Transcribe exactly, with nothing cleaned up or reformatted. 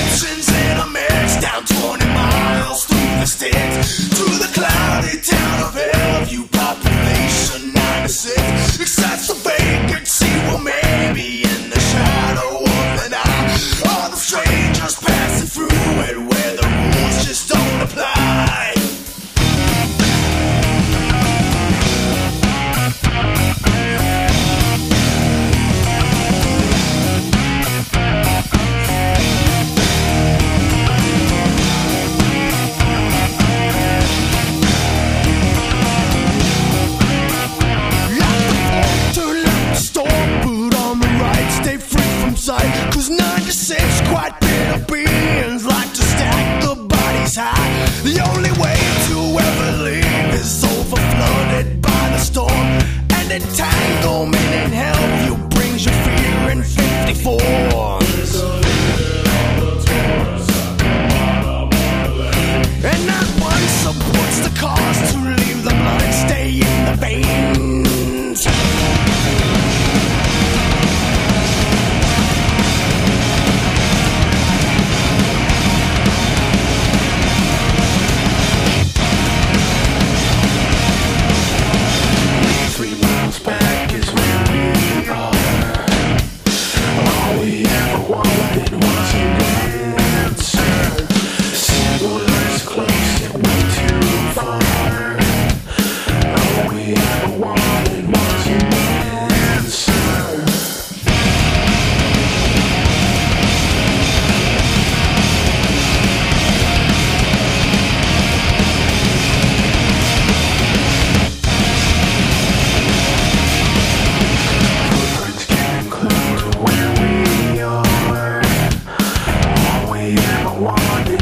Directions in a mix, down twenty miles through the sticks to the cloudy town of Hellview, population ninety-six. Except the vacancy, well, maybe in the shadow of an eye. All the strangers passing through it, where the rules just don't apply. Cause ninety-six quite bitter beings like to stack the bodies high. The only way to ever leave is over flooded by the storm. And entanglement in Hellview brings you fear in fifty-four. And not one supports the cause to leave the blood stay in the veins. Back is where we are. All we ever wanted was an answer. Symbolized close yet way too far. All we ever wanted was an answer. Where we are, all we ever wanted.